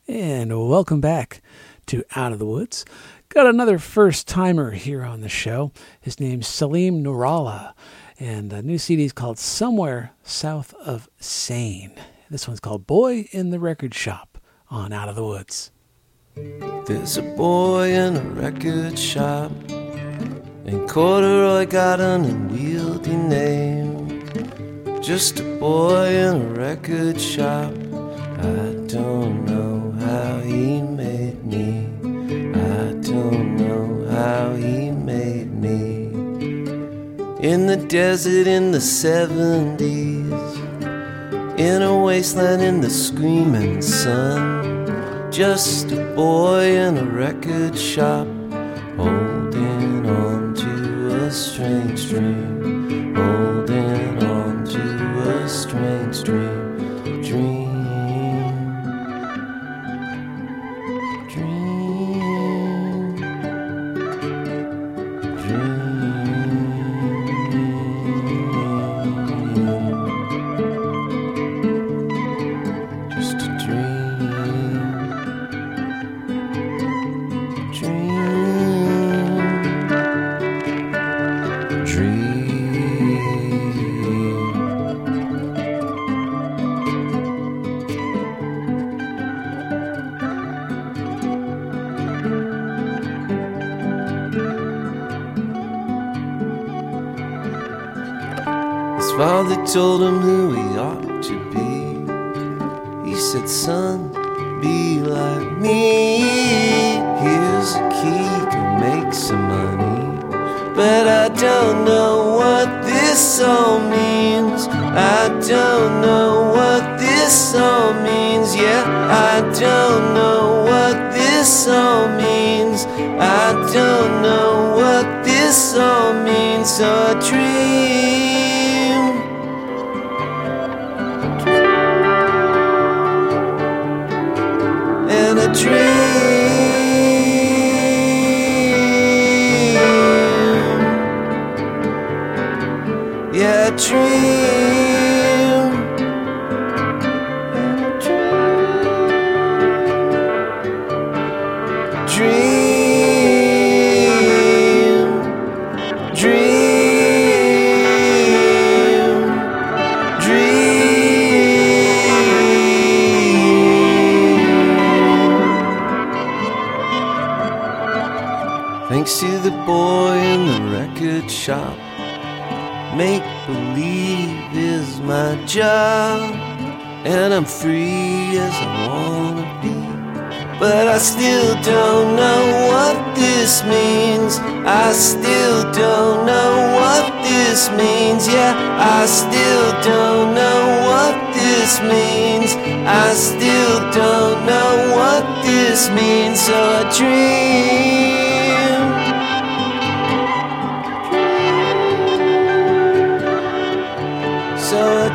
And welcome back to Out of the Woods. Got another first-timer here on the show. His name's Salim Nourallah, and a new CD is called Somewhere South of Sane. This one's called Boy in the Record Shop on Out of the Woods. There's a boy in a record shop, and corduroy got an unwieldy name. Just a boy in a record shop. I don't know how he made me. I don't know how he made me. In the desert in the 70s, in a wasteland in the screaming sun, just a boy in a record shop, holding on to a strange dream, holding on to a strange dream. Father told him who he ought to be. He said, son, be like me. Here's a key, go make some money. But I don't know what this all means. I don't know what this all means. Yeah, I don't know what this all means. I don't know what this all means. So I dream. A dream, yeah, a dream, dream, dream, thanks to the boy in the record shop, make believe is my job, and I'm free as I wanna be. But I still don't know what this means. I still don't know what this means. Yeah, I still don't know what this means. I still don't know what this means. So I dream. So I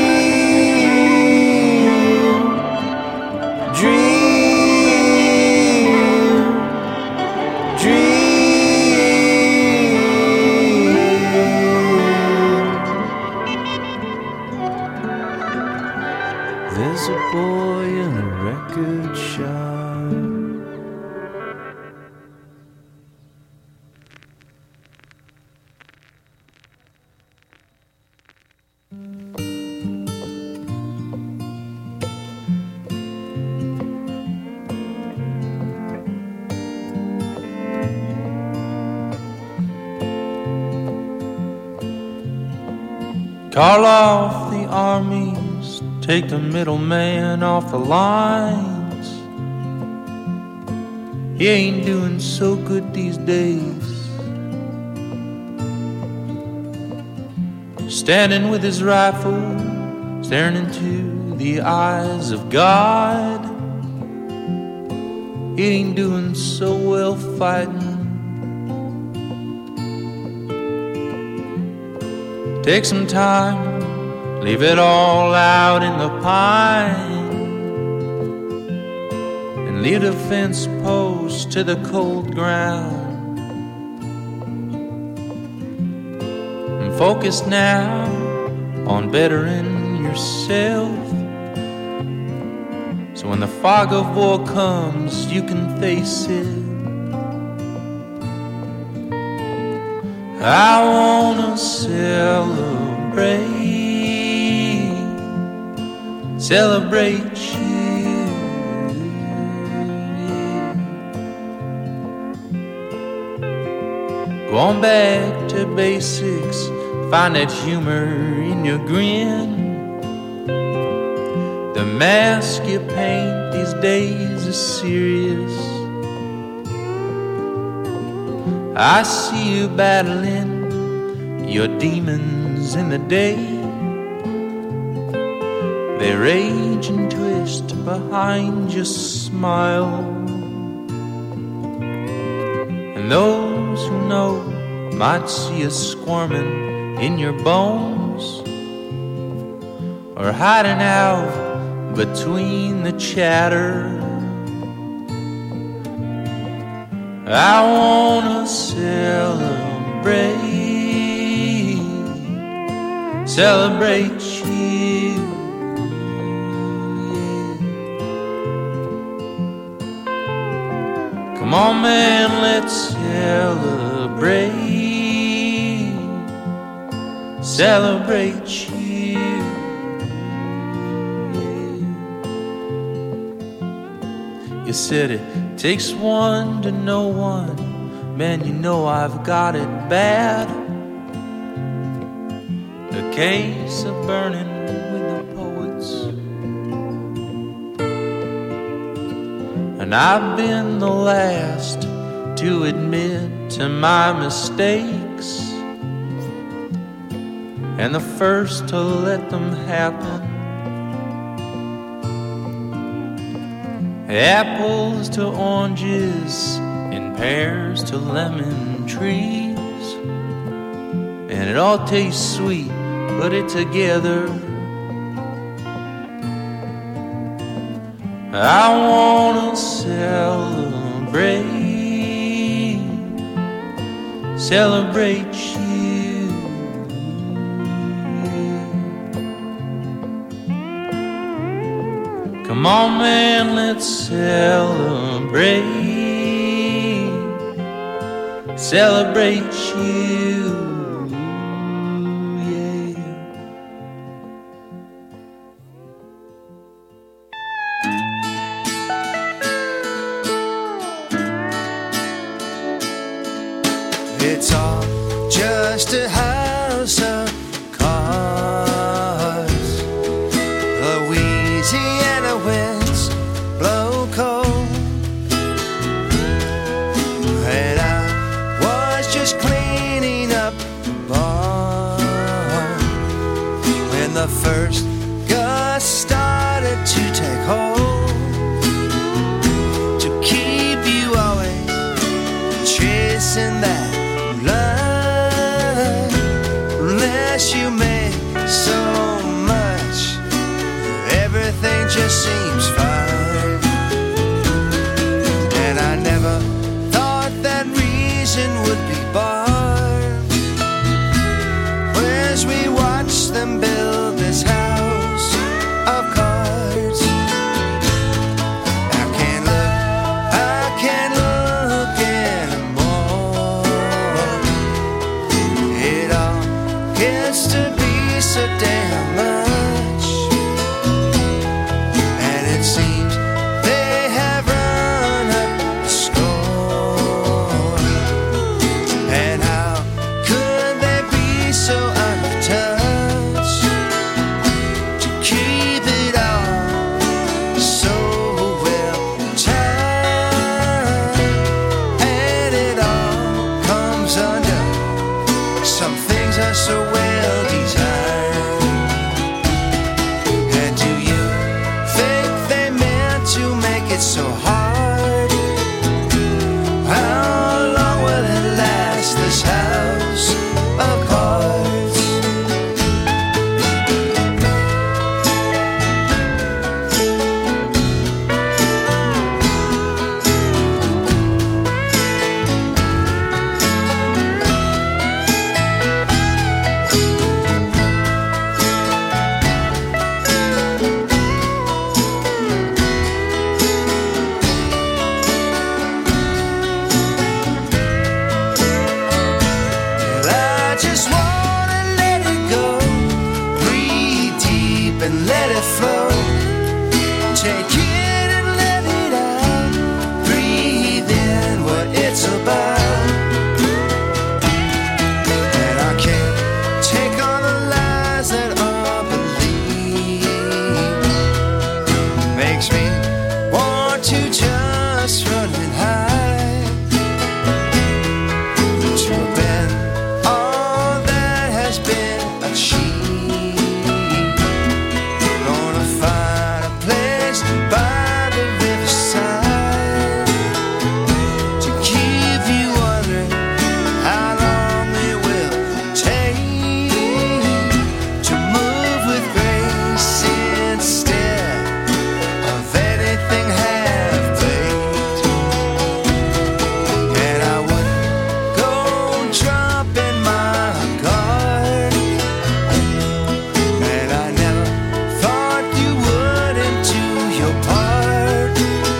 dream, dream, dream. There's a boy in a record shop. Call off the armies, take the middleman off the lines. He ain't doing so good these days. Standing with his rifle, staring into the eyes of God. He ain't doing so well fighting. Take some time, leave it all out in the pine, and lead a fence post to the cold ground. And focus now on bettering yourself, so when the fog of war comes, you can face it. I wanna celebrate you. Going back to basics, find that humor in your grin. The mask you paint these days is serious. I see you battling your demons in the day. They rage and twist behind your smile. And those who know might see you squirming in your bones, or hiding out between the chatter. I wanna celebrate you. Come on, man, let's celebrate you. You said it takes one to know one. Man, you know I've got it bad. A case of burning with the poets. And I've been the last to admit to my mistakes, and the first to let them happen. Apples to oranges and pears to lemon trees, and it all tastes sweet, put it together. I wanna celebrate you. Come on, man, let's celebrate you. It's all just a house of cards. Louisiana winds blow cold, and I was just cleaning up the bar when the first gust started to take hold. To keep you always chasing that line, unless you make so much, everything just seems fine. And I never thought that reason would be barred as we watched them build this house of cards. I can't look anymore. It all gets to be so damn much, and it seems they have run up the score. And how could they be so out of touch to keep it all so well timed? And it all comes undone. Some things are so well designed. And do you think they meant to make it so hard? How long will it last, this house of cards? to just running high, to have been all that has been achieved. Gonna find a place by the riverside to keep you wondering how long it will take to move with grace instead of anything half-baked. And I wouldn't go dropping my guard, and I never thought you wouldn't do your part.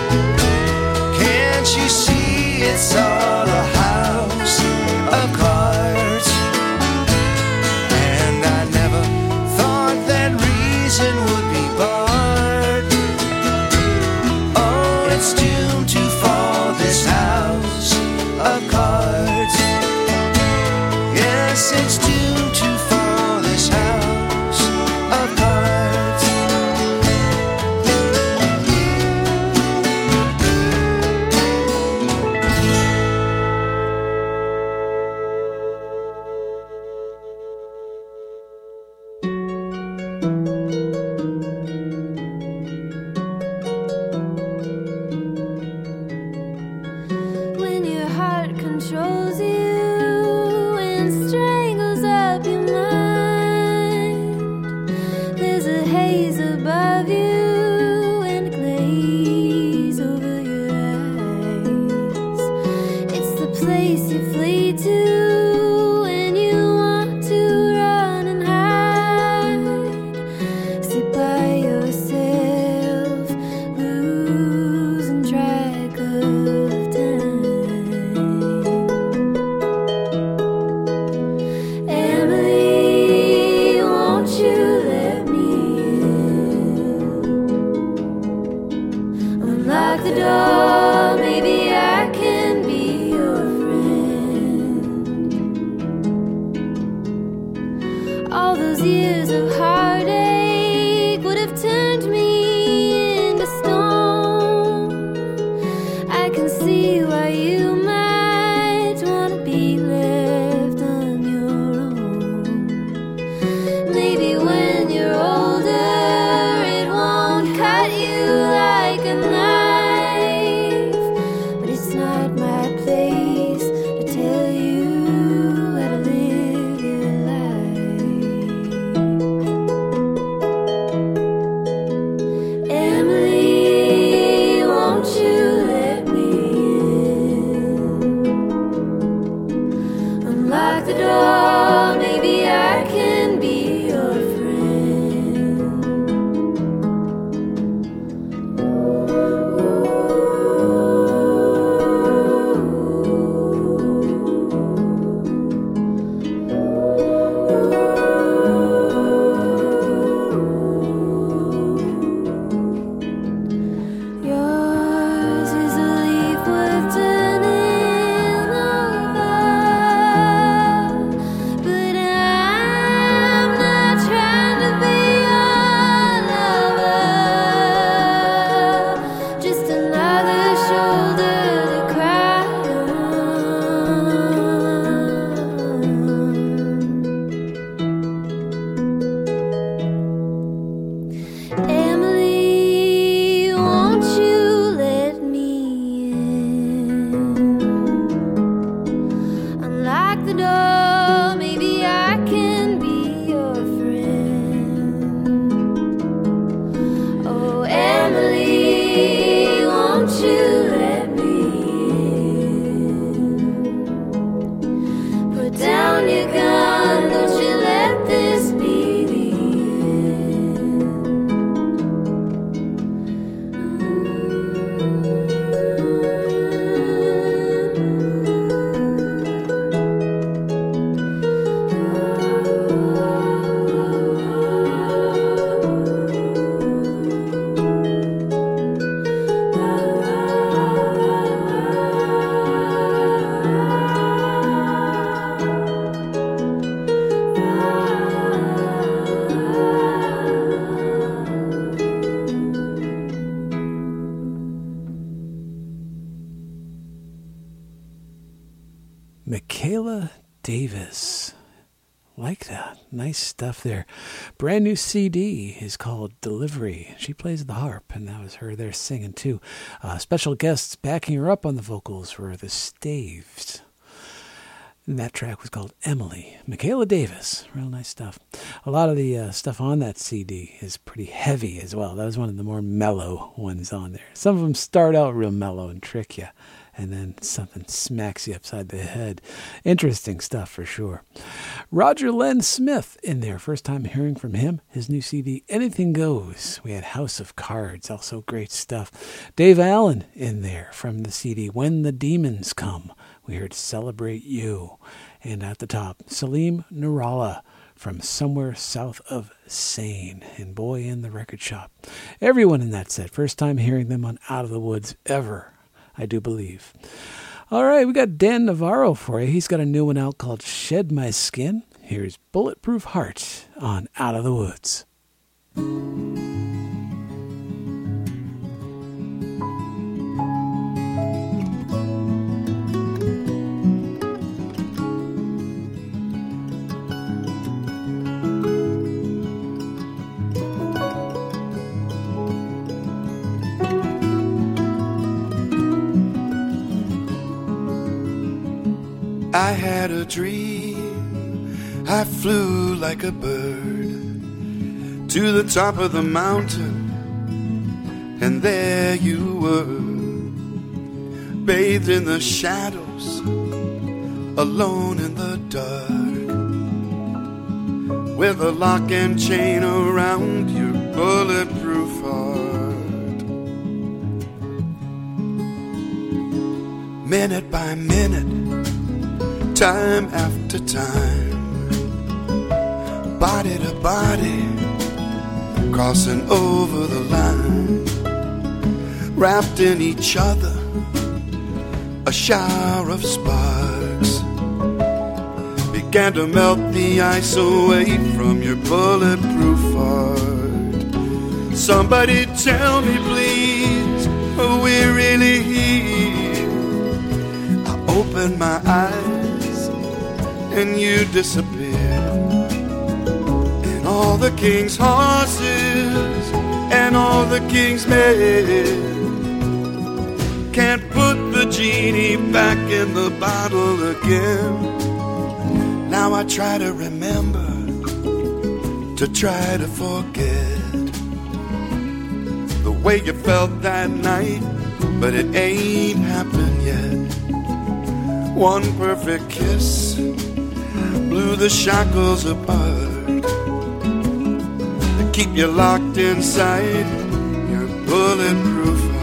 Can't you see it's all a house of cards? And I never thought that reason would be barred. Oh, it's doomed to fall, this house of cards. Yes, it's doomed to fall, this house of cards. When your heart controls you and strangles up your mind, there's a haze above you and a glaze over your eyes. It's the place you flee to when you want to run and hide. Sit by yourself, losing track of time. Emily, won't you let me in? Unlock the door, maybe I can be your friend. All those years of heartache would have turned me into stone. I can see why you might want to be left on your own. Maybe when you're older, it won't cut you like a knife. But it's not my place to tell you how to live your life. Emily, won't you let me in? Michaela Davis. Like that. Nice stuff there. Brand new CD is called Delivery. She plays the harp, and that was her there singing too. Special guests backing her up on the vocals were the Staves. And that track was called Emily. Michaela Davis. Real nice stuff. A lot of the stuff on that CD is pretty heavy as well. That was one of the more mellow ones on there. Some of them start out real mellow and trick you, and then something smacks you upside the head. Interesting stuff for sure. Roger Len Smith in there. First time hearing from him. His new CD, Anything Goes. We had House of Cards. Also great stuff. Dave Allen in there from the CD, When the Demons Come. We heard Celebrate You. And at the top, Salim Nurallah from Somewhere South of Sane and Boy in the Record Shop. Everyone in that set. First time hearing them on Out of the Woods ever, I do believe. All right, we got Dan Navarro for you. He's got a new one out called Shed My Skin. Here's Bulletproof Heart on Out of the Woods. I had a dream, I flew like a bird to the top of the mountain, and there you were, bathed in the shadows, alone in the dark, with a lock and chain around your bulletproof heart. Minute by minute, time after time, body to body, crossing over the line, wrapped in each other, a shower of sparks began to melt the ice away from your bulletproof heart. Somebody tell me please, are we really here? I opened my eyes and you disappeared, and all the king's horses and all the king's men can't put the genie back in the bottle again. Now I try to remember, to try to forget the way you felt that night, but it ain't happened yet. One perfect kiss blew the shackles apart to keep you locked inside your bulletproof heart.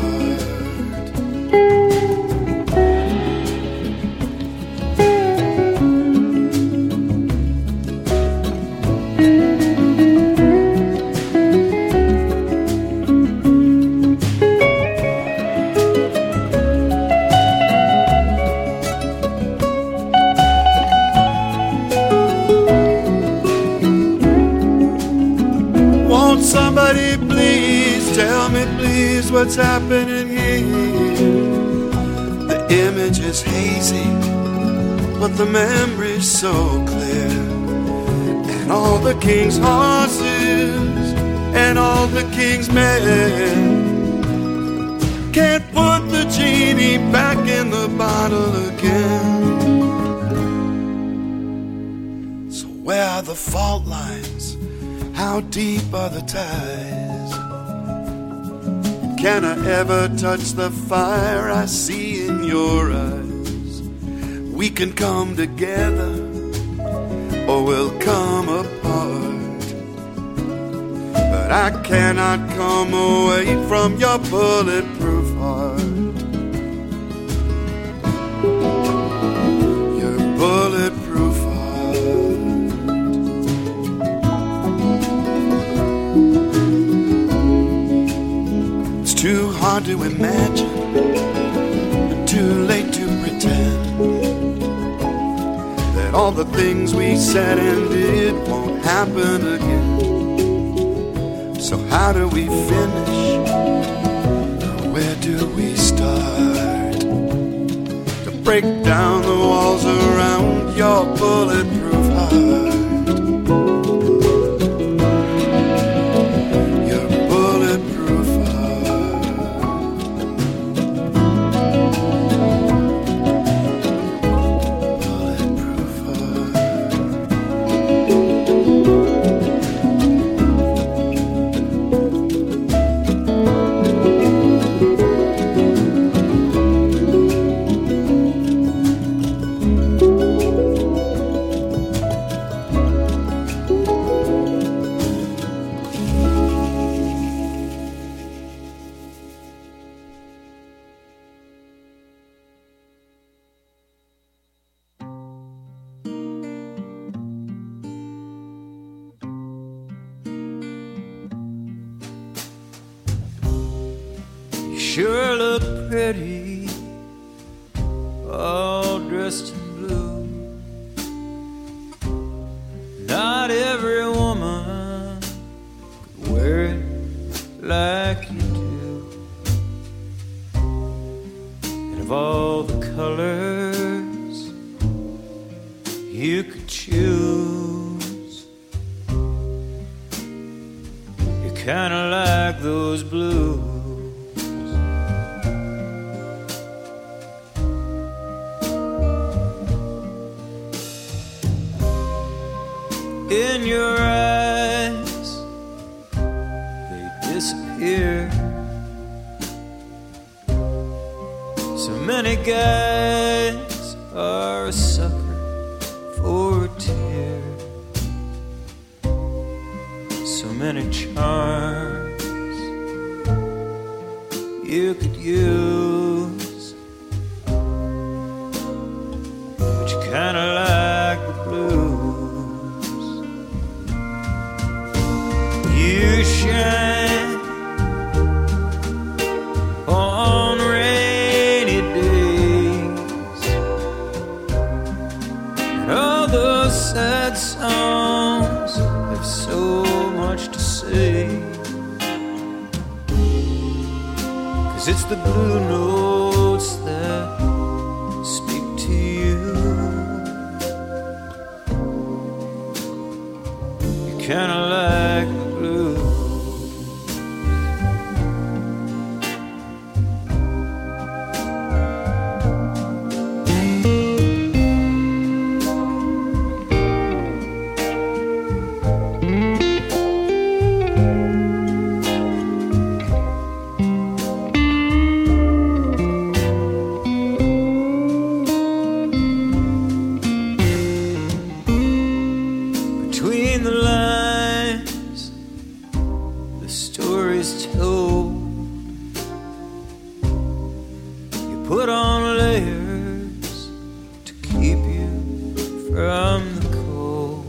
Somebody please tell me please what's happening here. The image is hazy, but the memory's so clear. And all the king's horses and all the king's men can't put the genie back in the bottle again. So where are the fault lines? How deep are the ties? Can I ever touch the fire I see in your eyes? We can come together or we'll come apart, but I cannot come away from your bulletproof heart. Your bulletproof heart. Too hard to imagine, but too late to pretend that all the things we said and did won't happen again. So how do we finish? Where do we start? To break down the walls around your bulletproof heart. Your bulletproof heart. Bulletproof heart. Sure look pretty, all dressed in blue. Not every woman could wear it like you do. And of all the colors you could choose, you're kinda like those blues. In your eyes, they disappear. So many guys are a sucker for a tear. So many charms you could use, but you kinda like the blues. You shine on rainy days, and all those sad songs have so much to say. 'Cause it's the blue notes that speak to you. You kinda like the blue. Between the lines, the story's told. You put on layers to keep you from the cold.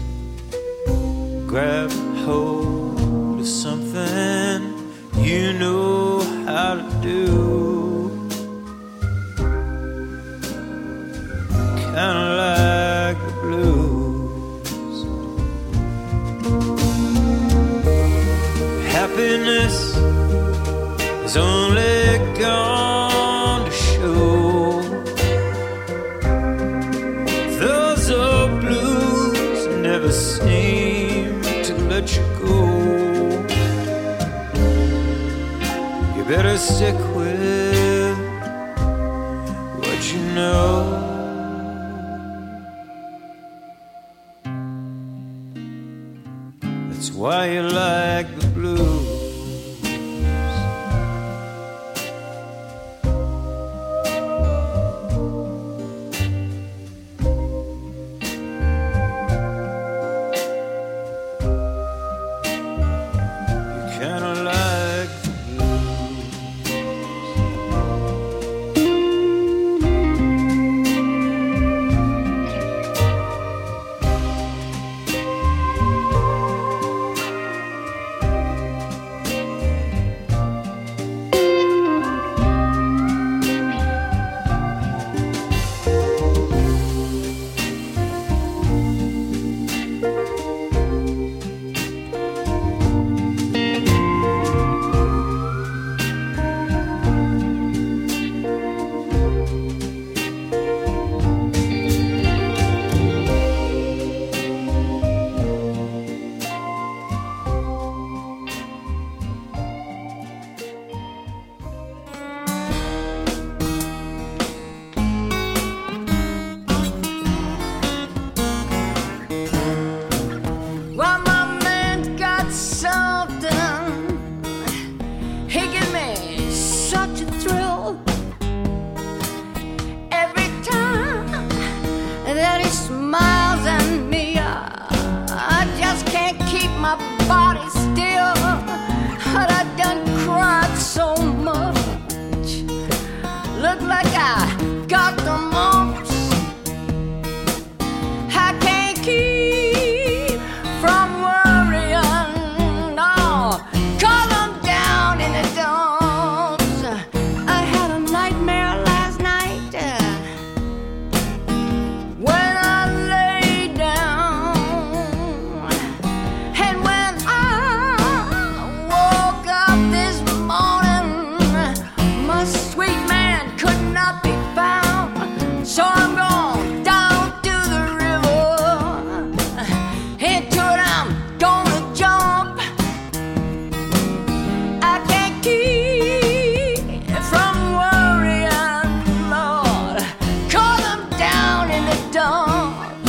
Grab hold of something you know how to do. Kinda like the blues. Happiness is only gone to show. Those old blues never seem to let you go. You better stick with what you know. That's why you like the blues. You kinda like the blues. look like I got the mumps. I can't keep from worrying, no, 'cause I'm down in the dumps. I had a nightmare last night when I lay down, and when I woke up this morning, my sweet man could not be found. So I'm going down to the river, into it I'm gonna jump. I can't keep from worrying, Lord, 'cause I'm down in the dumps.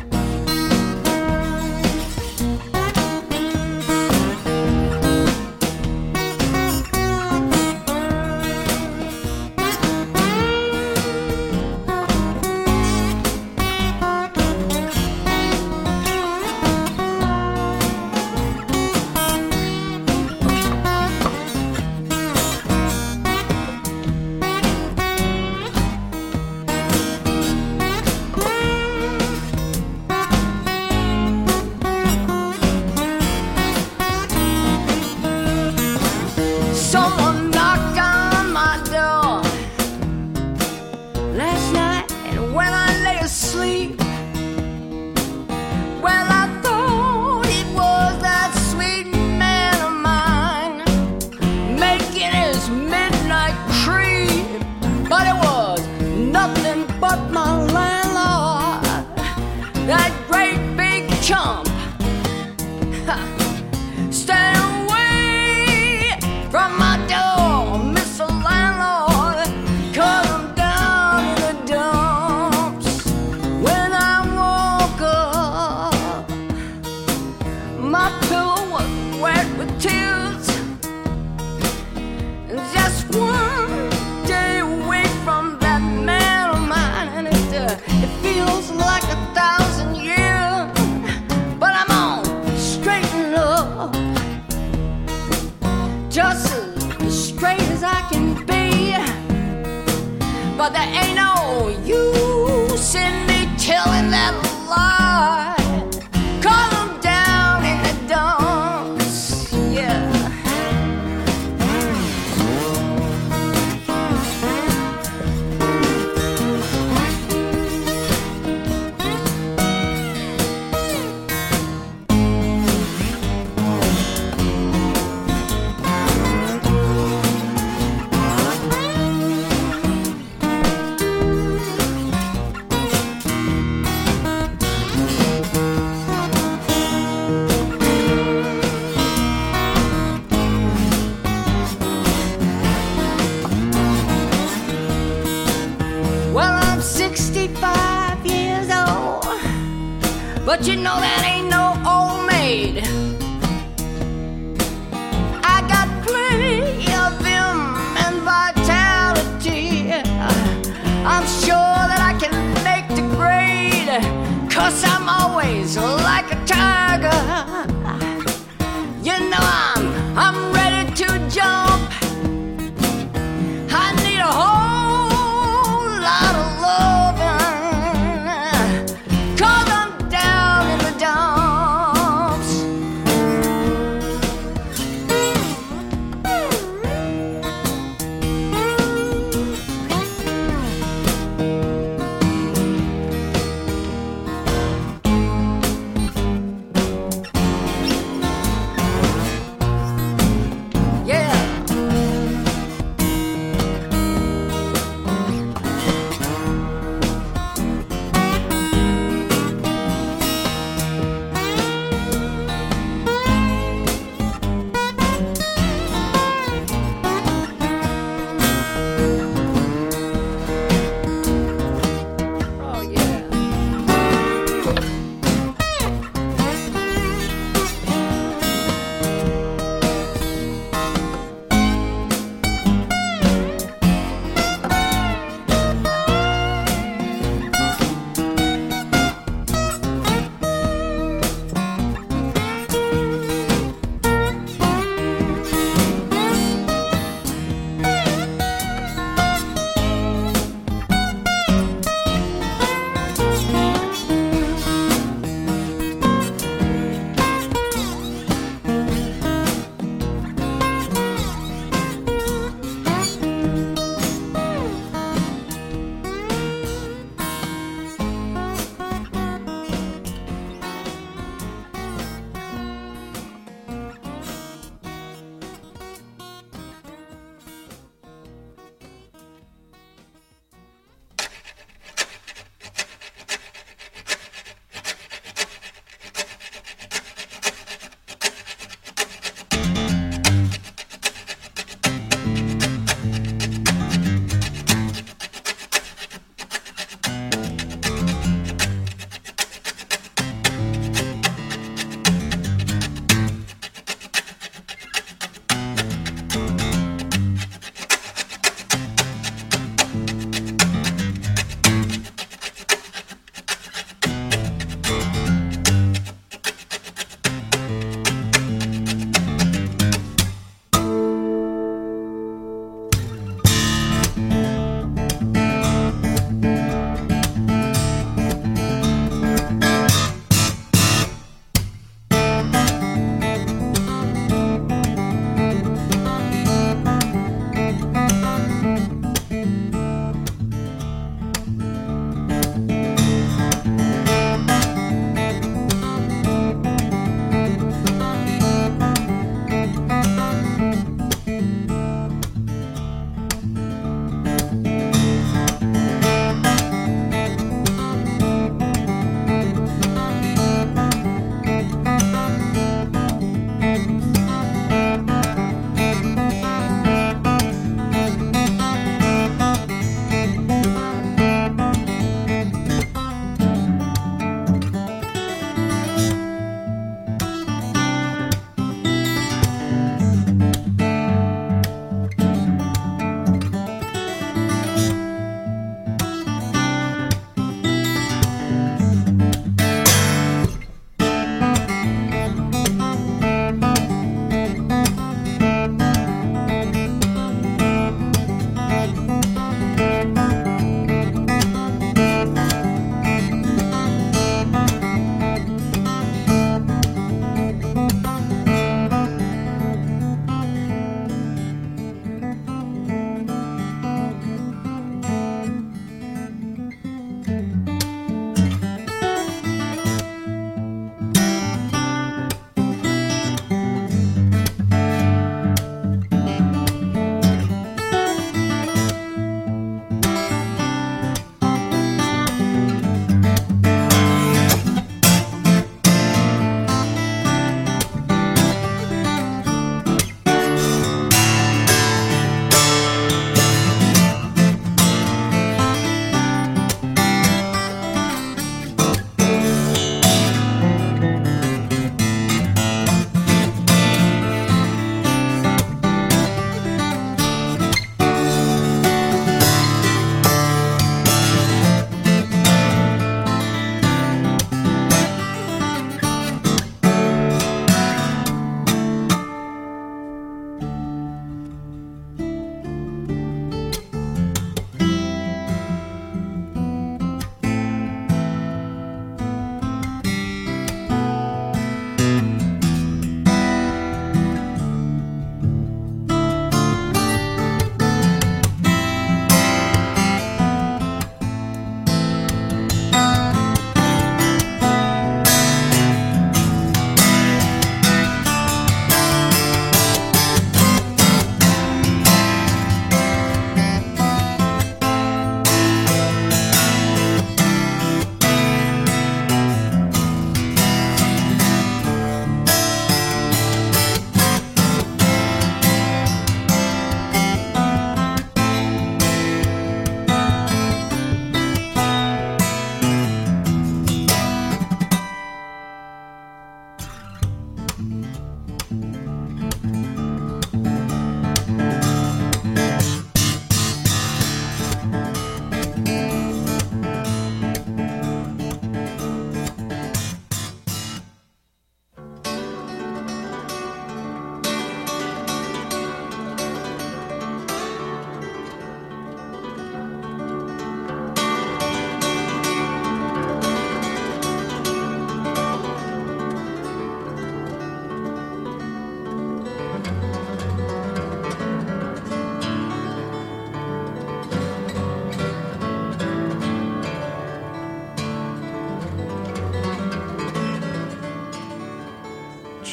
Someone knocked on my door last night, and when I lay asleep, well, I thought it was that sweet man of mine making his midnight creep, but it was nothing but my landlord, that great big chump. Stay away from my door, Mr. Landlord, 'cause I'm down in the dumps. When I woke up, my pillow was wet with tears. And just one day away from that man of mine, and it feels like 1,000 years. But I'm on straighten up, just as straight as I can be. But there ain't no use in me telling that lie, 'cause I'm down in the dumps, yeah. Well, I'm 65 years old, but you know that ain't no old maid. I got plenty of vim and vitality. I'm sure that I can make the grade, 'cause I'm always like a tiger. You know I'm ready to jump. I need a whole lot of loving, 'cause I'm down in the dumps.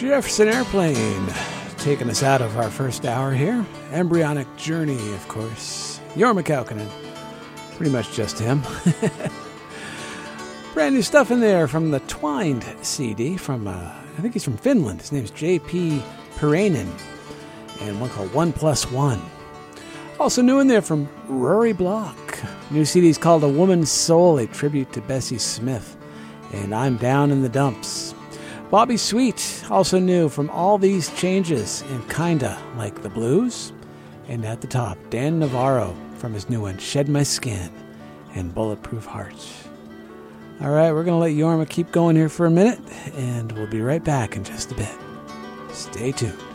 Jefferson Airplane, taking us out of our first hour here. Embryonic Journey, of course. Jorma Kaukonen, pretty much just him. Brand new stuff in there from the Twined CD from, I think he's from Finland. His name's J.P. Pirainen, and one called 1+1. Also new in there from Rory Block. New CD's called A Woman's Soul, a tribute to Bessie Smith, and I'm Down in the Dumps. Bobby Sweet, also new from All These Changes and Kinda Like the Blues. And at the top, Dan Navarro from his new one, Shed My Skin and Bulletproof Heart. All right, we're going to let Jorma keep going here for a minute, and we'll be right back in just a bit. Stay tuned.